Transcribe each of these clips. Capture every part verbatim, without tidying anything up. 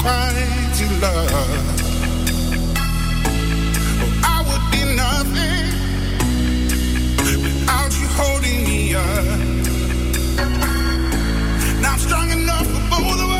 mighty love. Oh, I would be nothing without you holding me up. Now I'm strong enough for both of us.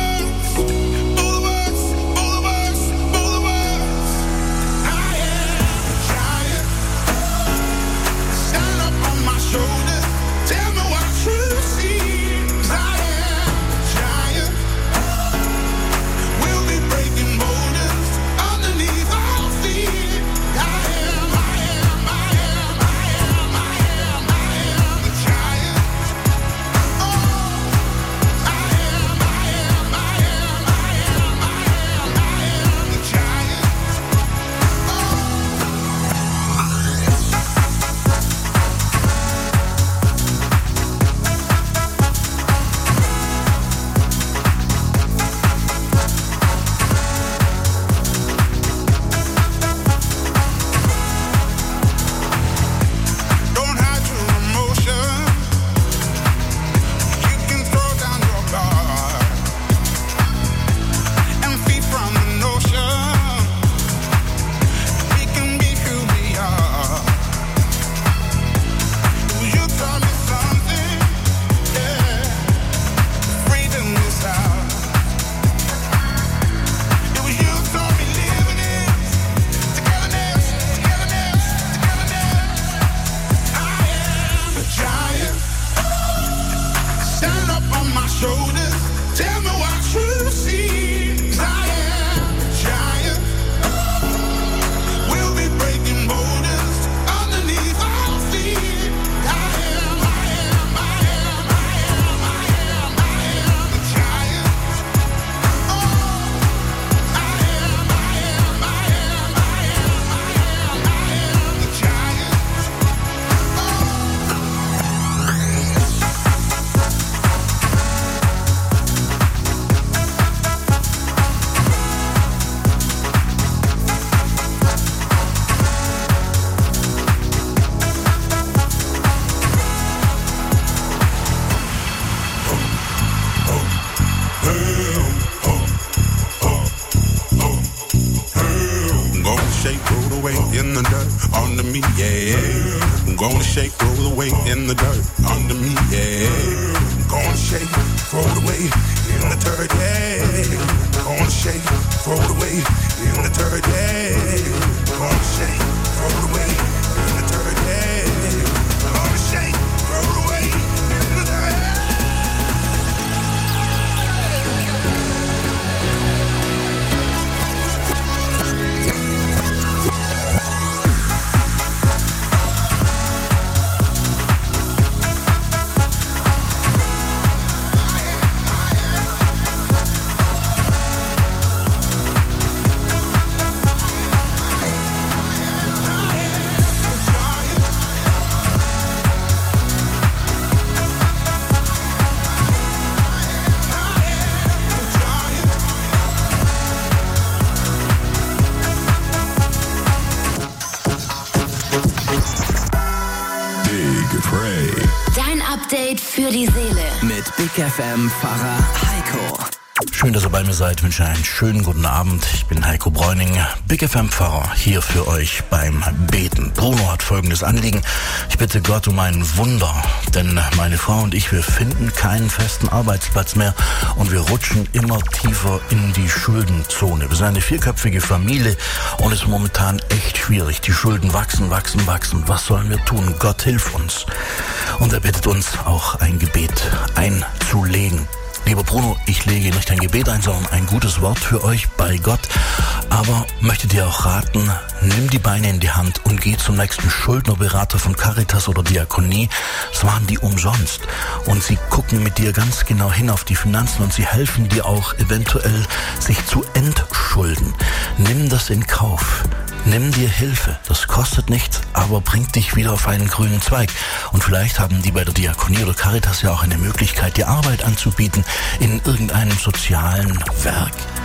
Für die Seele. Mit Big F M-Pfarrer Heiko. Schön, dass ihr bei mir seid. Ich wünsche einen schönen guten Abend. Ich bin Heiko Bräuning, Big F M-Pfarrer, hier für euch beim Beten. Bruno hat folgendes Anliegen. Ich bitte Gott um ein Wunder, denn meine Frau und ich, wir finden keinen festen Arbeitsplatz mehr und wir rutschen immer tiefer in die Schuldenzone. Wir sind eine vierköpfige Familie und es ist momentan echt schwierig. Die Schulden wachsen, wachsen, wachsen. Was sollen wir tun? Gott, hilf uns. Und er bittet uns auch ein Gebet einzulegen. Lieber Bruno, ich lege nicht ein Gebet ein, sondern ein gutes Wort für euch bei Gott. Aber möchte dir auch raten, nimm die Beine in die Hand und geh zum nächsten Schuldnerberater von Caritas oder Diakonie. Das machen die umsonst. Und sie gucken mit dir ganz genau hin auf die Finanzen und sie helfen dir auch eventuell, sich zu entschulden. Nimm das in Kauf. Nimm dir Hilfe, das kostet nichts, aber bringt dich wieder auf einen grünen Zweig. Und vielleicht haben die bei der Diakonie oder Caritas ja auch eine Möglichkeit, dir Arbeit anzubieten in irgendeinem sozialen Werk.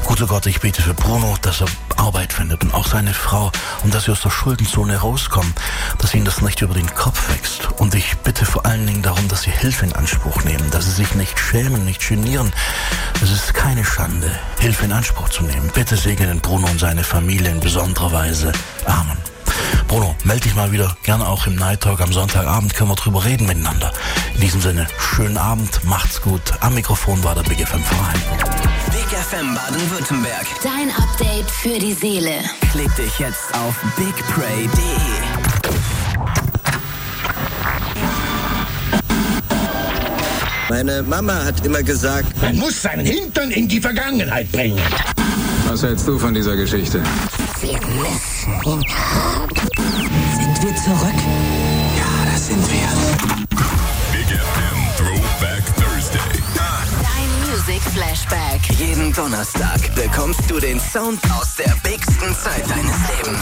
Guter Gott, ich bete für Bruno, dass er Arbeit findet und auch seine Frau und dass sie aus der Schuldenzone rauskommen, dass ihnen das nicht über den Kopf wächst. Und ich bitte vor allen Dingen darum, dass sie Hilfe in Anspruch nehmen, dass sie sich nicht schämen, nicht genieren. Es ist keine Schande, Hilfe in Anspruch zu nehmen. Bitte segne den Bruno und seine Familie in besonderer Weise. Amen. Bruno, melde dich mal wieder, gerne auch im Night Talk am Sonntagabend, können wir drüber reden miteinander. In diesem Sinne, schönen Abend, macht's gut. Am Mikrofon war der Big F M Verein. Big F M Baden-Württemberg. Dein Update für die Seele. Klick dich jetzt auf big pray punkt de. Meine Mama hat immer gesagt, man muss seinen Hintern in die Vergangenheit bringen. Was hältst du von dieser Geschichte? Wir müssen ihn haben. Sind wir zurück? Ja, das sind wir. Big F M Throwback Thursday. Dein Music Flashback. Jeden Donnerstag bekommst du den Sound aus der bigsten Zeit deines Lebens.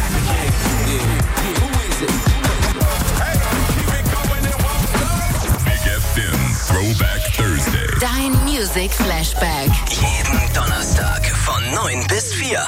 Big F M Throwback Thursday. Dein Music Flashback. Jeden Donnerstag von neun bis vier.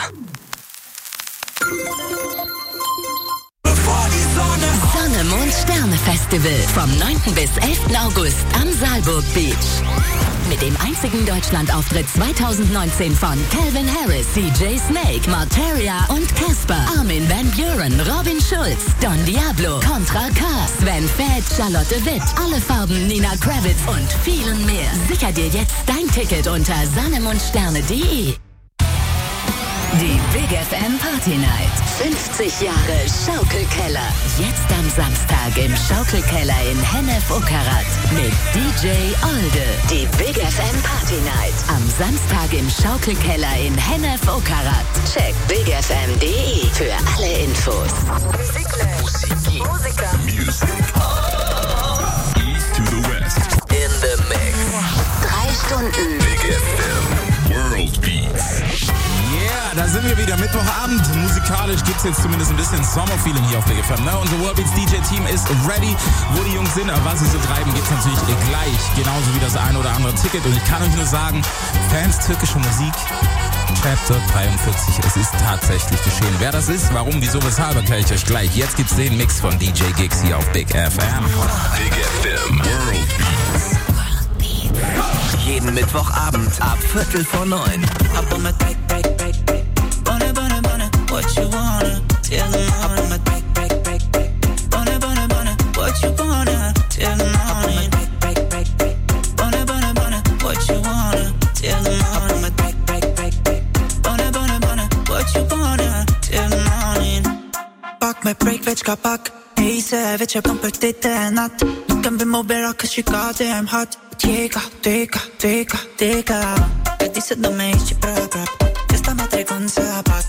Sonne, Mond, Sterne Festival vom neunten bis elften August am Saalburg Beach. Mit dem einzigen Deutschlandauftritt zweitausendneunzehn von Calvin Harris, D J Snake, Marteria und Casper, Armin van Buuren, Robin Schulz, Don Diablo, Contra K, Sven Fett, Charlotte Witt, Alle Farben, Nina Kravitz und vielen mehr. Sicher dir jetzt dein Ticket unter sonnemundsterne punkt de. Die Big F M Party Night. fünfzig Jahre Schaukelkeller. Jetzt am Samstag im Schaukelkeller in Hennef-Uckerrath mit D J Olde. Die Big F M Party Night. Am Samstag im Schaukelkeller in Hennef-Uckerrath. Check big f m punkt de für alle Infos. Musik. Music. East to the West. In the mix. Drei Stunden. Big F M World Beats. Yeah, da sind wir wieder. Mittwochabend. Musikalisch gibt's jetzt zumindest ein bisschen Sommerfeeling hier auf Big F M. Ne? Unser Worldbeats D J-Team ist ready. Wo die Jungs sind, aber was sie so treiben, gibt's natürlich gleich. Genauso wie das ein oder andere Ticket. Und ich kann euch nur sagen, Fans türkischer Musik, Chapter dreiundvierzig. Es ist tatsächlich geschehen. Wer das ist, warum, wieso, weshalb, erkläre ich euch gleich. Jetzt gibt's den Mix von D J Gigs hier auf Big F M. Big F M World Beats. Jeden Mittwochabend ab Viertel vor neun. What you wanna till the morning? Bunny, bunny, bunny, what you wanna till the morning? Bunny, bunny, bunny, what you wanna till the morning? Bunny, bunny, bunny, what you wanna till the morning? Pak me break veç kapak. Neyse veç yapam pörtete nat. Nukem bin mobera kaşı kadem hat. Tjeka, tjeka, tjeka, tjeka. E di se do me ići prap, prap. Esta me tregon sa pak.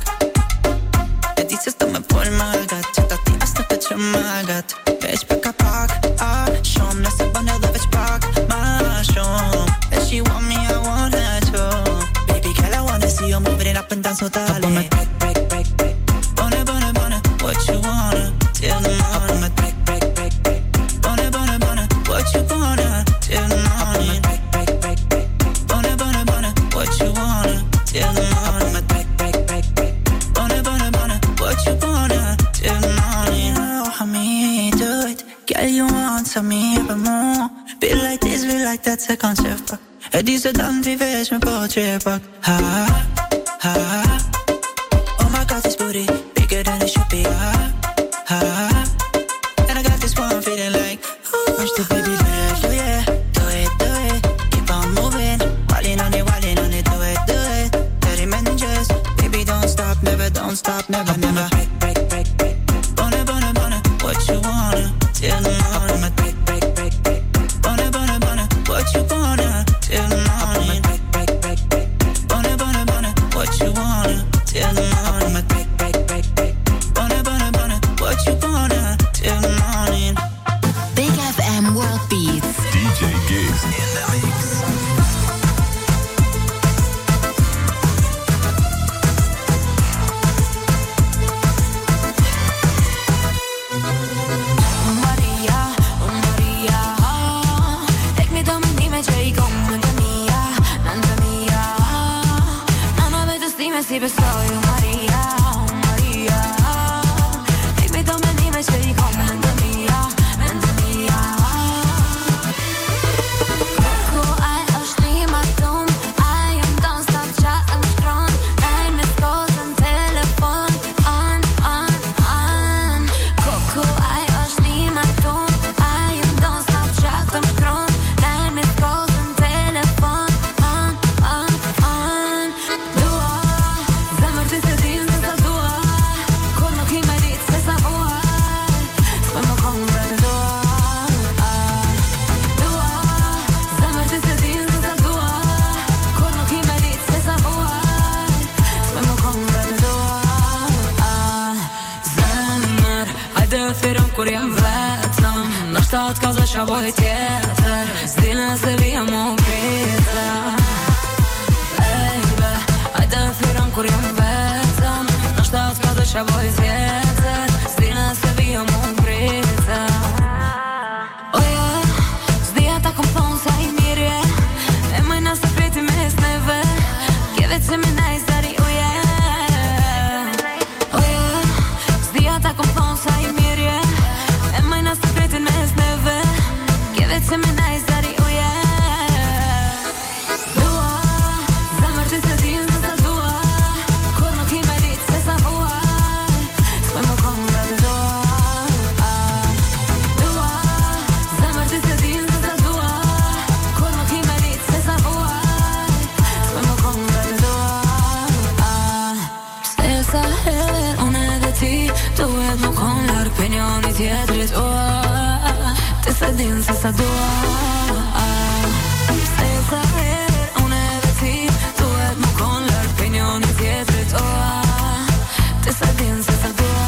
Dices to me por malgat, ta ti asta pe ce malgat. Već pe kapak, a shom na se bane da već pak, ma shom. If she want me, I want her too. Baby girl, I wanna see you moving it up and down so dale. Up on my break, break, break, break. Bone, bone, bone, what you wanna till the morning? My break, break, break, break. Bone, bone, bone, what you wanna till the morning? Break, break, break, break. Bone, bone, bone, what you wanna till the morning? My break, break, break, break. Bone, bone, bone, what you wanna till the morning? Oh, how me do it? Girl, you want some me but more. Be like this, be like that, second chef back. Et diese dann wie wäsch mir på chepak. Ha, ha. Oh my God, this booty bigger than it should be. Ha, ha. And I got this one feeling like, ooh, I'm still baby love you, yeah. Do it, do it, keep on moving. Wildin' on it, wildin' on it, do it, do it. thirty minutes, baby don't stop, never don't stop, never, never. Break, break, break, break. Bone, bone, bone, what you wanna till the morning? My break, break, break, break. Bone, bone, bone, what you wanna till the morning? Break, break, break, break. Bone, bone, bone, what you wanna till the morning? My break, break, break, break. Bone, bone, bone, what you wanna till the morning? Big F M World Beats. D J Gigs In the mix. Maria, Dime soy Maria, Maria. Baby, don't believe me, say you come mente mia, mente mia. Coco, I është një matum, I am don't stop chat and strong. Nine miss calls and telephone, on, on, on. Coco, I është një matum, I am don't stop chat and strong. Nine miss calls and telephone, on, on, on. Dua, zemër ti se din se sa dua, kur nuk i me ditë se sa uaj, s'për më kongë vetë dua. Dua, zemër ti se din se sa dua, kur nuk i me ditë se sa uaj, s'për më kongë vetë dua. Zemër, hajde thirëm kur jam vetëm, në shtatë ka zë shaboj tjetër, s'dine se vija mu pita. Baby, hajde thirëm kur jam vetëm, në shtatë ka zë shaboj tjetër, s'dine se vija mu pita. Oh yeah, s'dija ta kom thonë sa i mirje, e majna se priti mes neve, kjeve që mi najzari, oh yeah. Oh yeah, s'dija ta kom thonë sa i mirje, e majna se priti mes neve, kjeve që mi najzari, oh yeah. Dua, zemër ti se din se sa dua, kur nuk i me ditë se sa uaj, s'për më kongë vetë dua. Dua, zemër ti se din se sa dua, kur nuk i me ditë se sa uaj, s'për më kongë vetë dua. Se sa herë unë edhe ti duhet më konë larg për njoni tjetrit, oh, ti se din se sa dua. Se sa herë unë edhe ti duhet më konë larg për njoni tjetrit, oh, ti se din se sa dua.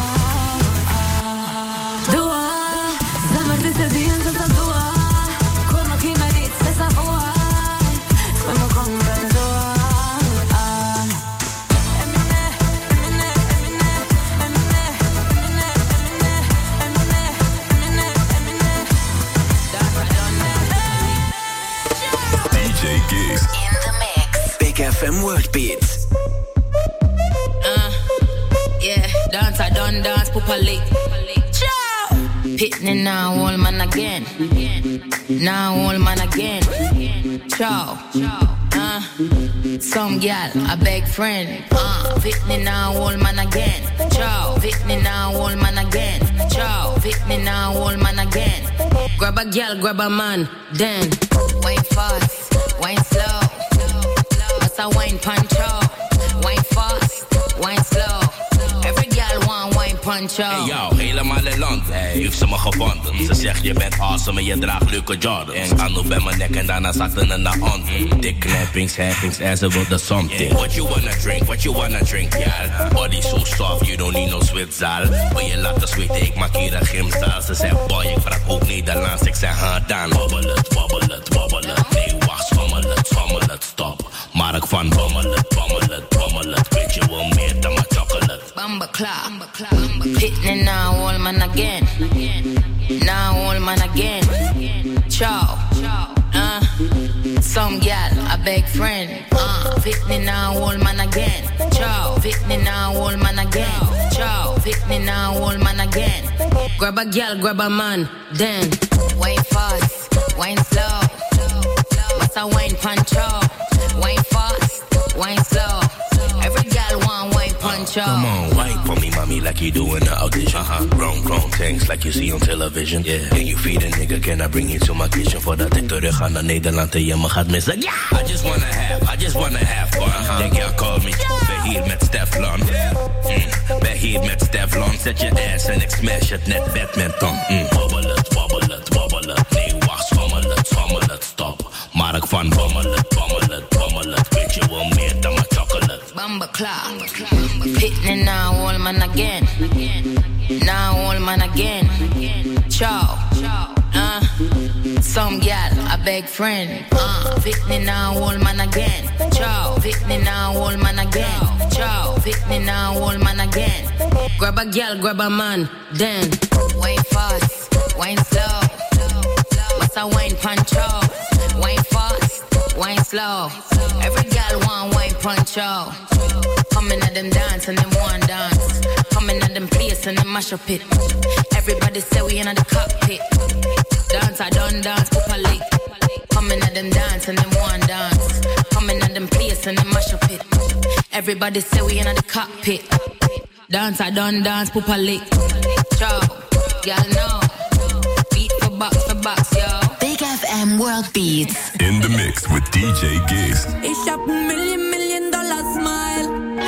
Dua, zemër ti se din se sa dua, kur nuk i me ditë se sa uaj, s'për më kongë vetë dua. Emine, emine, emine, emine, emine, emine, emine, emine, emine. D J Gigs. In the mix. Big F M World Beats. Uh, yeah, dance I done dance properly. Ciao. Pitney now, old man again. Now, old man again. Ciao. Uh, some gal, a big friend. Uh, Pitney now, old man again. Ciao. Pitney now, old man again. Ciao. Pitney now, old man again. Grab a gal, grab a man, then wine fast, wine slow. What's a wine punch out? Wine fast, wine slow. Every gal want wine punch out. Hey yo, helemaal in land, heeft ze me gevonden. Ze zegt je bent awesome en je draagt leuke Jordans. En aan op bij mijn nek en daarna zakte ze naar on. Dik knappings, happings en ze wilde something. What you wanna drink, what you wanna drink, ja. Body so soft, you don't need no zwitzaal. Wil je laten zweten, ik maak hier een gymzaal. Ze zegt boy, ik praat ook Nederlands, ik zeg ha dan. Wobbel het, wobbel het, wobbel het. Nee wacht, schommel het, schommel het, stop. Mark van bommel het, bommel het, bommel het. Weet je wel meer dan mijn chocolate. Bamba clap, Pitney now, old man again. Now, old man again. Ciao. Uh, some gal, a big friend. Uh, Pitney now, old man again. Ciao. Pitney now, old man again. Ciao. Pitney now, old man again. Grab a gal, grab a man, then wine fast, wine slow. What's a wine punch out? Wine fast, wine slow. Every gal want wine punch out. Come on, wine for me, mommy, like you do in the audition. Uh-huh. Grown, grown things like you see on television. Yeah. Can you feed a nigga? Can I bring you to my kitchen? Voordat ik terug ga naar Nederland en je me gaat missen. Yeah! I just wanna have, I just wanna have fun. Uh-huh. Denk jij call me, ben hier met Steflon. Mm. Ben hier met Steflon. Zet je ass en ik smash het net badminton. Mm. Wobbel het, wobbel het, wobbel het. Nee, wacht, schommel het, schommel het, stop. Mark van bommel het, bommel het, bommel het. Weet je wel meer dan mijn chocolate. Bamba clap, Pitney now, old man again. Now, old man again. Ciao. Uh, some gal, a big friend. Uh, Pitney now, old man again. Ciao. Pitney now, old man again. Ciao. Pitney now, old man again. Grab a gal, grab a man, then wine fast, wine slow. What's a wine punch out? Wine fast, wine slow. Every girl want wine punch out. Coming at them dance and them want dance. Coming at them place and them mash up it. Everybody say we in the cockpit. Dance, I done dance, up a lick. Coming at them dance and them want dance. Coming at them place and them mash up it. Everybody say we in the cockpit. Dance, I done dance, poop a lick. Ciao, y'all know. Beat for box for box, yo. Big F M World Beats. In the mix with D J Giz. Ich hab ein Million, Million Dollar Smile.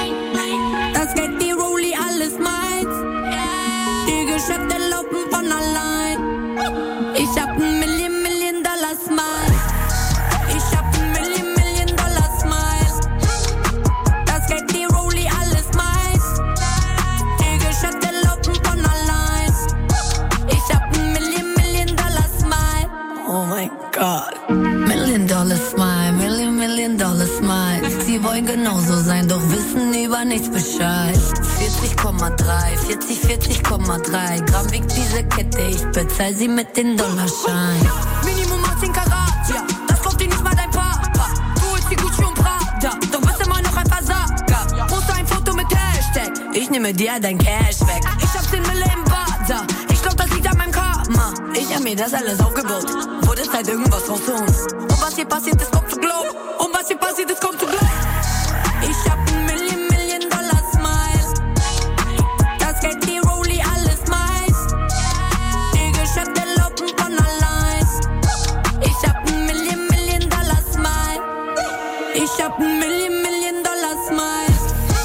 Das Geld, die Rolli, alles meins. Die Geschäfte laufen von allein. Ich hab ein Million, Million Dollar Smile. Ich hab ein Million, Million Dollar Smile. Das Geld, die Rolli, alles meins. Die Geschäfte laufen von allein. Ich hab ein Million, Million Dollar Smile. Oh mein Gott. Million Dollar Smile, Million, Million Dollar Smile. Sie wollen genauso sein, doch wissen über nichts Bescheid. vierzig Komma drei, vierzig, vierzig Komma drei Gramm wiegt diese Kette, ich bezahl sie mit den Dollarschein. Minimum achtzehn Karat, ja, das kauft dir nicht mal dein Papa. Du holst die Gucci und Prada, doch bist immer noch ein Versager. Poste ein Foto mit Hashtag, ich nehme dir dein Cash weg. Ich hab zehn Mille im Bad, ich glaub, das liegt an meinem Karma. Ich hab mir das alles aufgebaut, wurde Zeit irgendwas raus zu uns. Und was hier passiert ist, kommt zu Glow. Und was hier passiert ist, kommt zu Glow. Ich hab ein Million, Million Dollar Smile. Das Geld, die Rolli, alles meins. Die Geschäfte laufen von allein. Ich hab ein Million, Million Dollar Smile. Ich hab ein Million, Million Dollar Smile.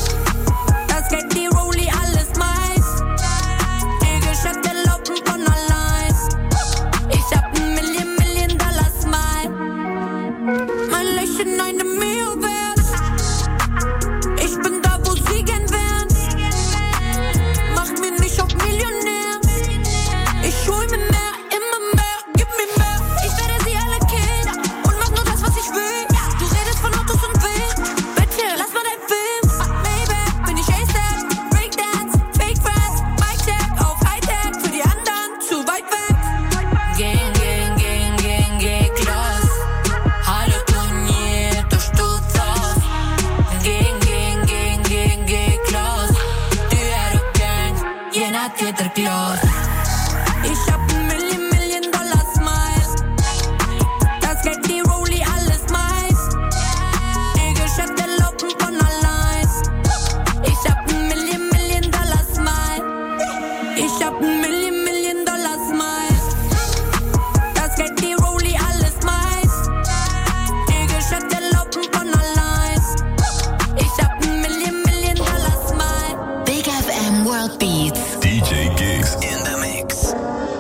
Das Geld, die Rolli, alles meins. Die Geschäfte laufen von allein. Ich hab ein Million, Million Dollar Smile. Mein Lächeln eine Mio wert. Ich bin da, wo sie gern wären. Mach mir nicht auf Millionär. Ich hol mir mehr, immer mehr, gib mir mehr. Ich werde sie alle killen und mach nur das, was ich will. Du redest von Autos und Wild. Bitte, lass mal dein Film. Maybach, bin ich A$AP, Breakdance, Fake Friends, Mic Check auf Hightech. Für die anderen zu weit weg. Gang, gang, gang, gang, gang, close. Hallo Tonier, du stutzt aus. Gang, gang, gang, gang, gang, close. Du är och gang, gärna heter Klaus. Ich hab ein Million, Million Dollar Smile. Das Geld, die Rolli, alles meins. Die Geschäfte laufen von allein. Ich hab ein Million, Million Dollar Smile. Ich hab ein Million, Million Dollar Smile. Das Geld, die Rolli, alles meins. Die Geschäfte laufen von allein. Ich hab ein Million, Million Dollar Smile. Big F M World Beats. D J Giz. In the mix.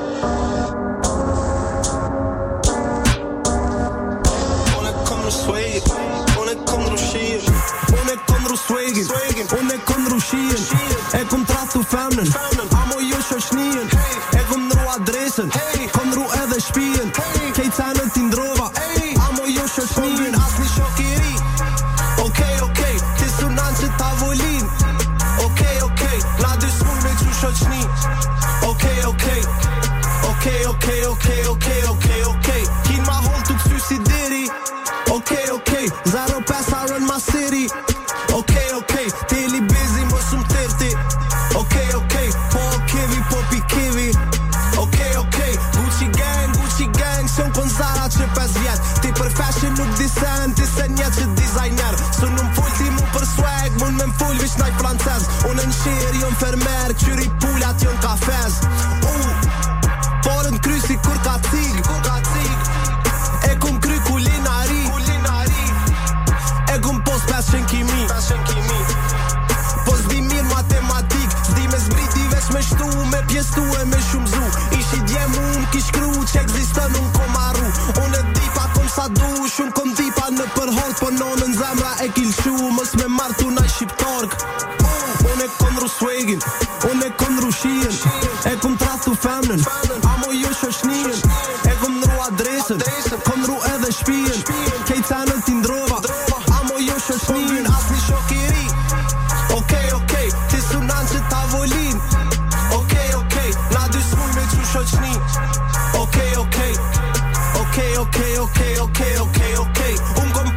Ohne Konro Swagin, ohne Konro Sheer. Ohne Konro Swagin, ohne Konro Sheer. E kom tras të femnën, amo jo shoqnien. E kom ndru adresën, kom ndru edhe shtëpinë. Kej cenët i ndrova, amo jo shoqnien. Asni shokiri. Okej, okej, ti sunan që tavolin. Okej, okej, na dy smuj me që shoqni. Okej, okej, okej, okej, okej, okej, okej, okej. Kin ma voll të kësy si diri. Okej, okej, zero pesë arën ma siri. Okej, okej, teli busy më shumë tërti. Okej, okej, po kevi, po pi kevi. Okej, okej, Gucci gang, Gucci gang. Son kon Zara që pes vjet. Ti për fashion nuk disen, ti se njet që designer. Su nuk full ti mu për swag, mun me m'full vish naj francez. Unë në shirë, jon fermer, qyri pullat jon kafez. Uh, porën krysi kur ka cig, kur ka cig. E kum kry kulinari, kulinari. E kum pos passion kimi, passion kimi. Po s'di mirë matematik, s'di me zbriti veç me shtu, me pjestu e me shumëzu. Ishi djemu unë ki shkru, që egzistën unë kom arru. Unë e dipa kom sa du, shumë kom dipa në përhort. Po nonën zemra e kilshu, mës me martu naj shqiptark. Unë e konru swagin, unë e konru shien. E kom trastu femnën, amo jo shoqnien. E kom ndru adresën, kom ndru edhe shtëpinë. Kej cenët i ndrova, amo jo shoqnien. Asni shokiri. Okej, okej, ti sunan që tavolin. Okej, okej, na dy smuj me që shoqni. Okej, okej, okej, okej, okej, okej, okej, okej. Unë kom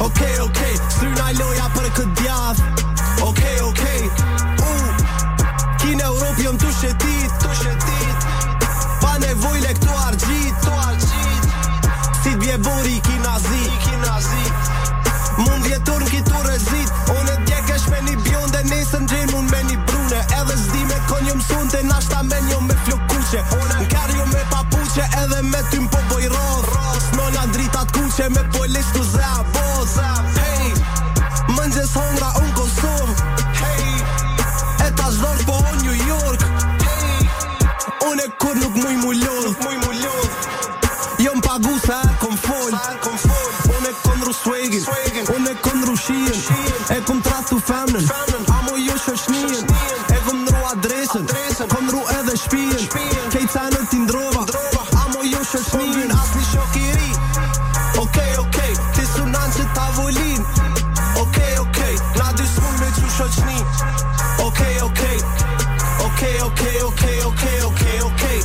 Ok, ok, strynaj loja për këtë djath. Ok, ok, uh, ki në Europë jëm të shetit, të shetit. Pa nevojle këtu argjit, të argjit. Si t'bje bori ki nazit, ki nazit. Mund vjetur n'ki tu rezit. Unë t'djekesh me një bjonde, nesën gjenë unë me një brune. Edhe zdi me kon jo mësunte, nashta me njo me flokuqe. N'kar jo me papuqe, edhe me ty m'po boj roth. S'nona dritat kuqe, me po listu ze a boz. Hey, mëngjes hongra unë Kosovë. Hey, e ta zhorë po o New York. Hey, unë e kur nuk muj mu lodh. Jo m'pagu se e kom fol. Unë e kom ru swagin, unë e kom ru shien. E kom tratu femnen, amo jo shoqnien. E kom nru adresën, kom ru edhe shpien. Kejt cenët t'i ndrova, amo jo shoqnien. Asni shokiri. Okej, okej, ti sunan që tavolin. Okej, okej, na dy s'mun me që shoqni. Okej, okej, okej, okej, okej, okej, okej, okej.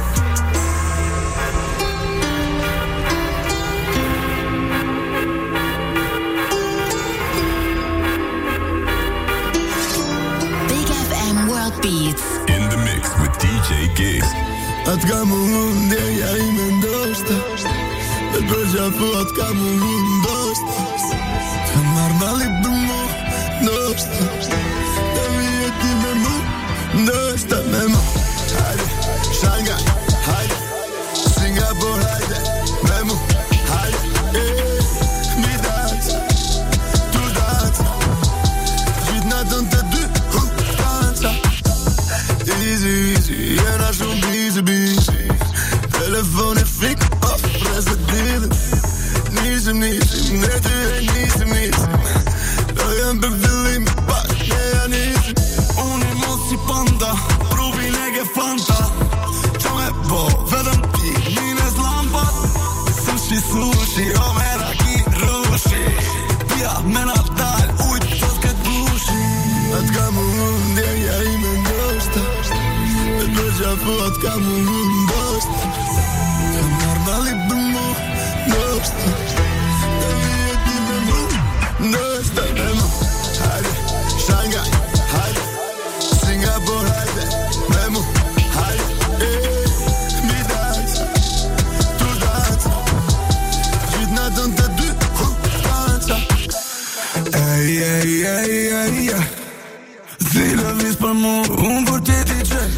Beats. In the mix with D J Gigs. Atë ka më hundje, ja i me ndoshta. Dhe përgja po atë ka më hundoshta. Ka marrë mali për mu, ndoshta. Dhe mi e ti me mu, ndoshta me mu. Hajde, Shanghai, hajde. Singapore, hajde, me mu. Hajde, eh, mi dansa. Tu dansa. Gjithë natën të dy, hu, dansa. Easy, easy, jena shumë busy, busy. Telefon e fik, off, prese didin. Nisim, nisim, ne ty e nisim, nisim. Do jem për fillim, pak, ne ja nisim. Unë i mos si panda, rubin e ke fanta. Qa me bo, vedëm ti, mines lampat. Sushi, sushi, o me raki, rushi. Pia, me natal, ujt, tos këtë bushi. Atë ka më hundje, ja i me ndoshta. Dhe përgja po atë ka më hundoshta. Ka marrë mali për mu, ndoshta. Dhe mi e ti me mu, ndoshta me mu. Hajde, Shanghai, hajde. Singapore, hajde, me mu. Hajde, eh, mi dansa. Tu dansa. Gjithë natën të dy, hu, dansa. Ej, ej, ej, ej, ej. Zile vis për mu, unë për ti ti qej.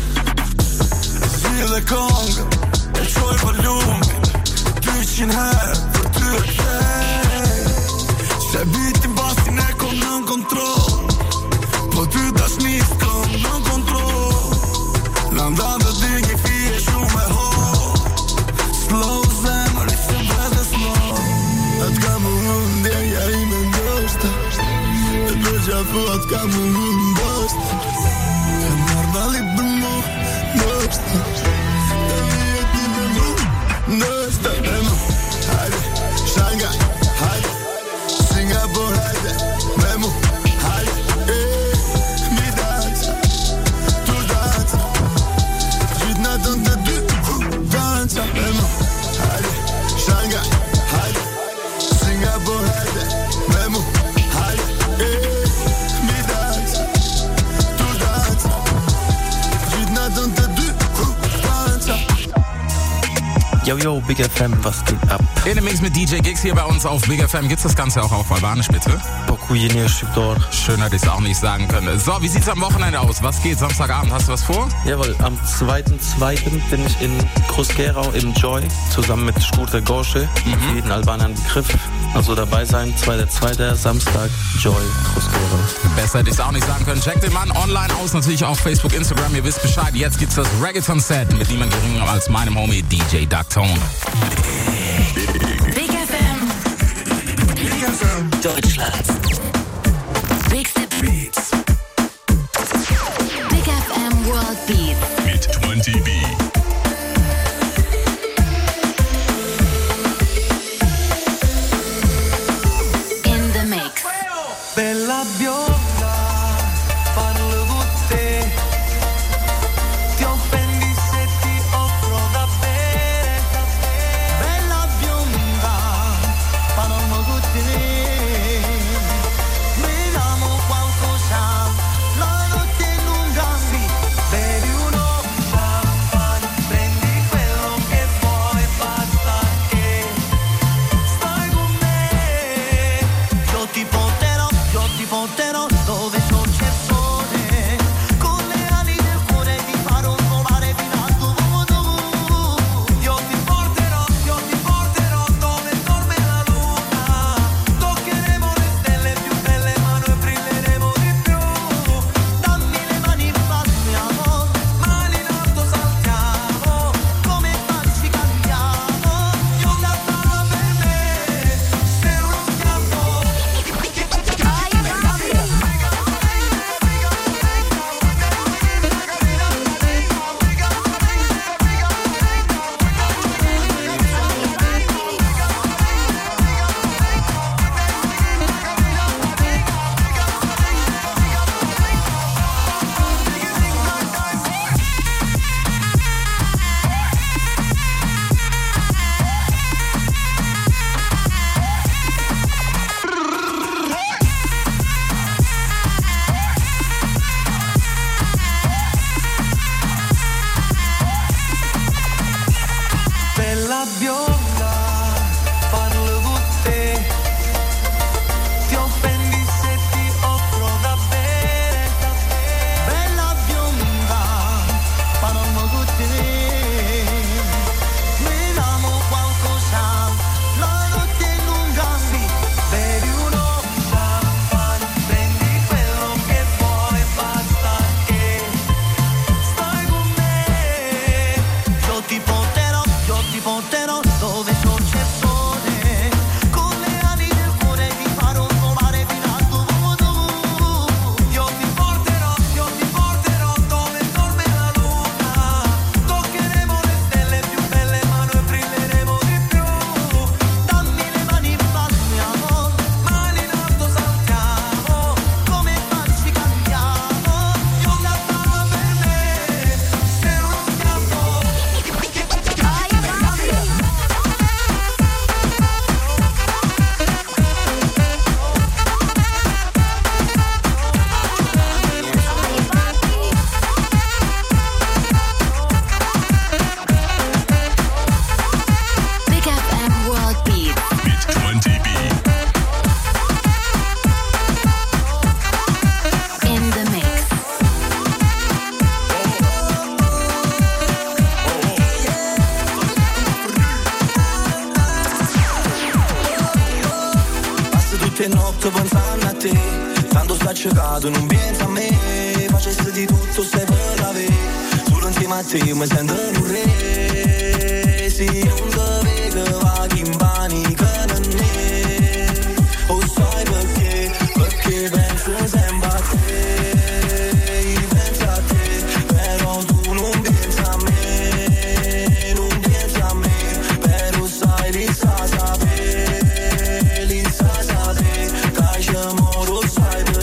Zile kongë, e qoj për lumin. Dyqin herë, për ty e qej. Se bitin pasin e kom në kontrol. Po ty tash nis kom në kontrol. Landan të dy një fije shumë e ho. Slow zemër, i se vete slow. Atë ka më hundje, ja i me ndoshta. Dhe përgja po atë ka më hundoshta. Ka marrë mali për mu, ndoshta. Dhe mi e ti me mu, ndoshta me mu. Hajde, Shanghai, hajde. Singapore, hajde, me mu. Hajde, eh, mi dansa. Tu dansa. Gjithë natën të dy, hu, dansa me mu. Hajde, Shanghai, hajde. Singapore, hajde, me mu. Hajde, eh, mi dansa. Tu dansa. Gjithë natën të dy, hu, dansa. Yo, yo, Big F M, was geht ab? In dem Mix mit D J Gigs hier bei uns auf Big F M. Gibt's das Ganze auch auf Albanisch, bitte? Schön, dass ich es auch nicht sagen können. So, wie sieht's am Wochenende aus? Was geht Samstagabend? Hast du was vor? Jawohl, am zweiten zweiten bin ich in Krusgerau im Joy zusammen mit Scooter Gorsche. Mhm. Für jeden Albaner ein Begriff. Also dabei sein, zweiter zweiter Samstag, Joy, Krusgerau. Besser hätte ich es auch nicht sagen können. Checkt den Mann online aus, natürlich auf Facebook, Instagram. Ihr wisst Bescheid. Jetzt gibt's das Reggaeton-Set mit niemand geringer als meinem Homie D J Ducktone. Big F M. Big F M. Deutschlands Bigste Beats. Big F M World Beats. Mit twenty B. In the mix. Bella bionda, parlo con te. Ti offendi se ti offro da bere. Bella bionda, parlo con te. notte pensando a te, tanto sta accecato, non pensa a me, facessi di tutto se per avere, solo insieme a te mi sento un re, sì, non sapevo che vaghi in panico da me, o sai perché, perché penso sempre a te, penso a te, però tu non pensi a me, non pensi a me, però sai di sa sapere, di sa sapere, che c'è moro sai per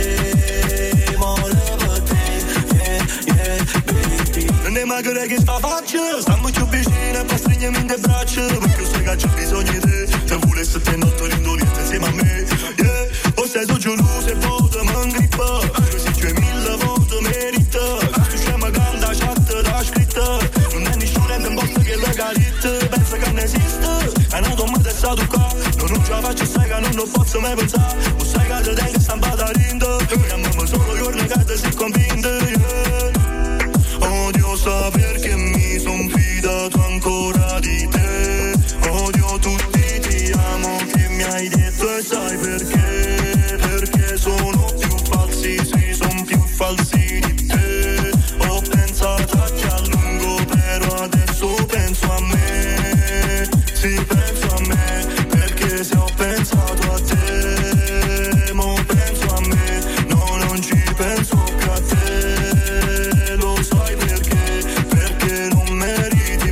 te, moro per te, yeah, yeah, baby. Non è mai che sta faccia, stiamo più vicini e poi stringiamo in le braccia, perché sai che c'è bisogno di te, se volessi te notte l'indolietta insieme a me, yeah, o sei so geloso e voto mi ingrippa, se c'è mille volte merita, tu c'è magari la chat da scritta, non è nessuno in posto che la caritta, pensa che non esiste, è una domanda e sa tu qua, non non ce la faccio, sai che non lo posso mai pensare, o sai che te tengo stampata rinda, chiamami solo giorni che te sei convinta, yeah. Odio sapere che mi son fidato ancora di te, odio tutti ti amo che mi hai detto e sai perché, perché sono più falsi, sì, son più falsi di te, ho pensato a te a lungo però adesso penso a me, sì penso a me, perché se ho pensato a te, mo penso a me, no non ci penso più a te, lo sai perché, perché non meriti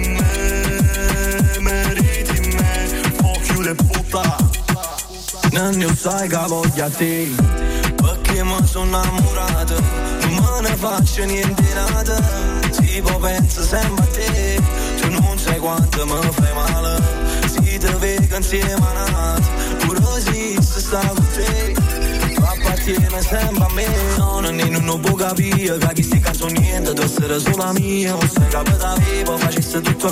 me, meriti me, fuck you le puta, non ne sai che voglio a te, perché mi sono innamorato, non me ne faccio niente nata, tipo penso sempre a te, tu non sai quanto mi fai male, si te vedo insieme a Nat, pure così se sta con te, appartiene sempre a me, no, non è non può capire, che chi sti cazzo niente, tu essere sola mia, o sai capita vivo, facessi tutto